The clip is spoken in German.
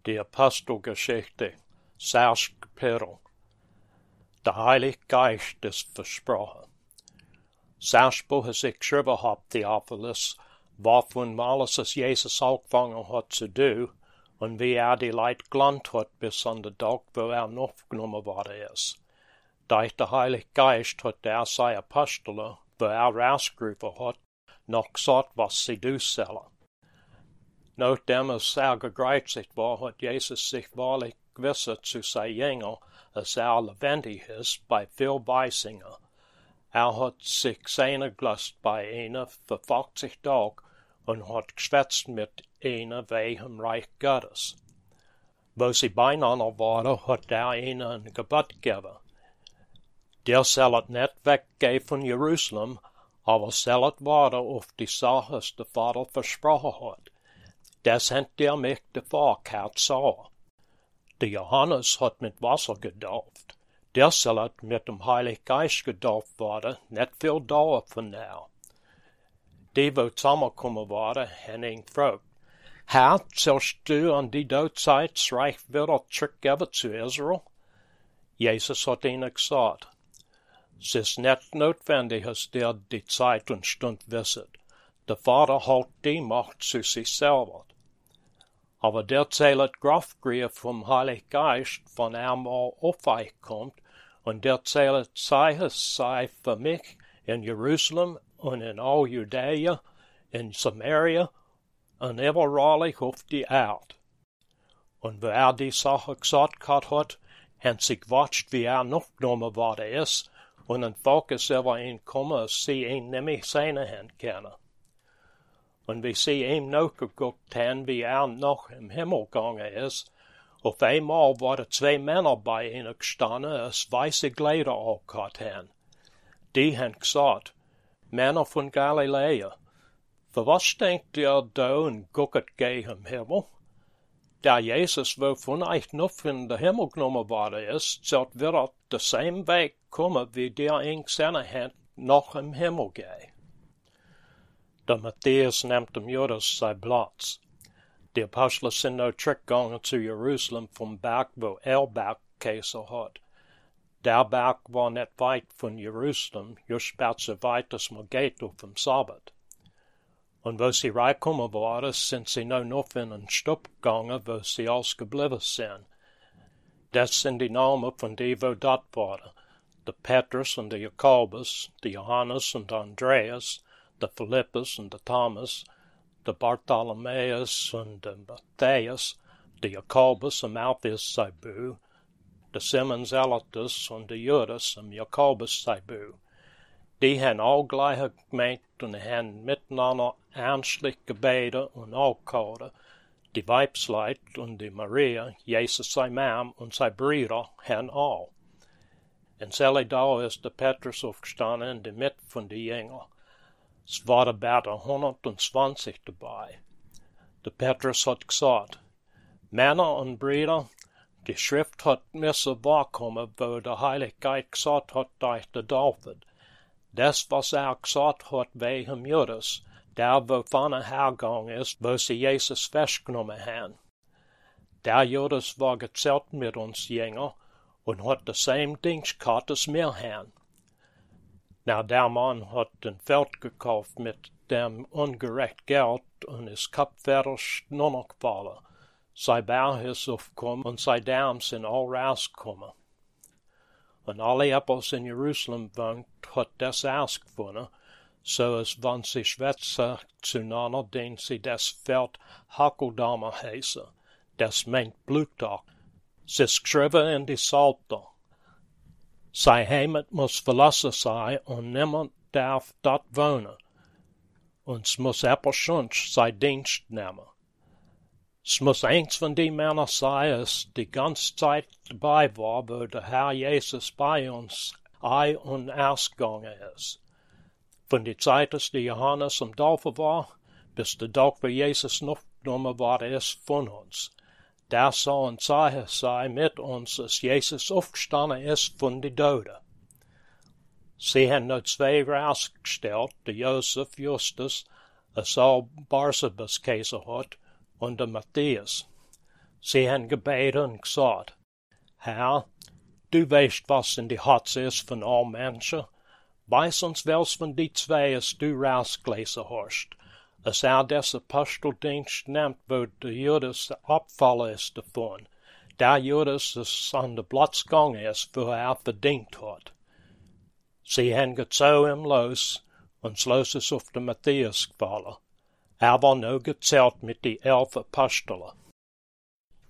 Die Apostelgeschichte, 6. Kapitel. Der Heilige Geist ist versprochen. Selbst was ich geschrieben habe, Theophilus, wovon alles es Jesus angefangen hat zu tun und wie die Leute gelernt hat bis an den Tag, wo aufgenommen worden ist. Durch der Heilige Geist hat seine Apostel, wo rausgerufen hat, noch gesagt, was sie tun sollen. Nachdem es gekreuzigt war, hat Jesus sich wahrlich gewissert zu seinen Jüngern, dass lebendig ist bei viel Beisingen. Hat sich sehnen gelassen bei ihnen für 40 Tage und hat geschwätzt mit ihnen wegen Reich Gottes. Wo sie beieinander waren, hat ihnen ein Gebot gegeben. Der sollt nicht weggehen von Jerusalem, aber sollt warten auf die Sache, was der Vater versprochen hat. Das hat der mich davor gehört sagen. Der Johannes hat mit Wasser getauft. Der sollt mit dem Heiligen Geist getauft werden, nicht viel Dauer von der. Die, wo zusammengekommen waren, haben ihn gefragt, Herr, sollst du an die Zeit das Reich wieder zurückgeben zu Israel? Jesus hat ihnen gesagt, es ist nicht notwendig, dass der die Zeit und Stunde wisset. Der Vater hält die Macht zu sich selber. Aber der zählt Kraftgriff vom Heiligen Geist, von mal auf euch kommt, und der zählt sei für mich in Jerusalem und in all Judäa, in Samaria und überall auf die Erde. Und wo die Sache gesagt hat, haben sie gewatscht, wie noch genommen worden ist, und ein Volk ist über ihn gekommen, dass sie ihn nämlich sehen haben können. Und wie sie ihm nachgeguckt haben, wie noch im Himmel gegangen ist, auf einmal waren 2 Männer bei ihnen gestanden, das weiße Kleider angehabt haben. Die haben gesagt, Männer von Galiläa, für was denkt ihr da und guckt gegen im Himmel? Der Jesus, wo von euch noch in den Himmel genommen worden ist, sollt wieder den selben Weg kommen, wie der in seiner Hand noch im Himmel geht. Der Matthäus nimmt dem Judas sein Platz. Die Apostel sind noch zurückgegangen zu Jerusalem vom Berg, wo Berg Käse hat. Der Berg war nicht weit von Jerusalem, just so weit, dass man geht auf dem Sabbat. Und wo sie reingekommen waren, sind sie noch in den Stub gegangen, wo sie ausgeblieben sind. Das sind die Namen von denen, wo dort waren. Der Petrus und der Jakobus, der Johannes und der Andreas, der Philippus und der Thomas, der Bartholomäus und der Matthäus, der Jakobus und Alphaeus sein Bruder, der Simon Zelotes und der Judas und Jakobus sein Bruder. Die haben all gleich gemeint und haben miteinander ernstlich gebetet und angehalten. Die Weibsleut und die Maria, Jesus sein Mom und sein Brüder, haben all. In selbe da ist der Petrus aufgestanden in der Mitte von den Jüngern. Es waren about 120 dabei. Der Petrus hat gesagt, Männer und Brüder, die Schrift hat müssen wahrkommen, wo der Heilige Geist gesagt hat durch den David. Das, was gesagt hat wegen Judas, der wo vorne hergegangen ist, wo sie Jesus festgenommen haben. Der Judas war gezählt mit uns Jünger und hat denselben Dienst gehabt, als wir haben. Na, der Mann hat ein Feld gekauft mit dem ungerecht Geld und ist kapfertig nur gefallen. Sein Bauch ist aufgekommen und sein Darm sind all rausgekommen. Und alle, was in Jerusalem wohnt, hat das ausgefunden, so als wenn sie schwätzen zueinander, den sie das Feld Hakeldama heißen. Das meint Bluttag. Es ist geschrieben in die Psalter. Sein Heimat muss verlassen sein und niemand darf dort wohnen. Und es muss jemand sein Dienst nehmen. Es muss eins von den Männern sein, das die ganze Zeit dabei war, wo der Herr Jesus bei uns ein- und ausgegangen ist. Von der Zeit, dass der Johannes am Taufe war, bis der Tag, wo Jesus noch genommen worden ist von uns. Das soll ein Zeichen sein mit uns, dass Jesus aufgestanden ist von den Toten. Sie haben noch 2 rausgestellt, der Josef Justus, der Saul Barsabas Käse hat, und der Matthäus. Sie han gebeten und gesagt, Herr, du weißt, was in die Herzen ist von all Menschen. Weiß uns wels von die zwei, es du rausgelesen hast. Es des Aposteldienst nimmt, wo der Judas abfallen ist davon. Der Judas es an der Platz gegangen ist, wo verdient hat. Sie haben gezogen los, und das Los ist auf den Matthias gefallen. Er war noch gezählt mit die 11 Aposteln.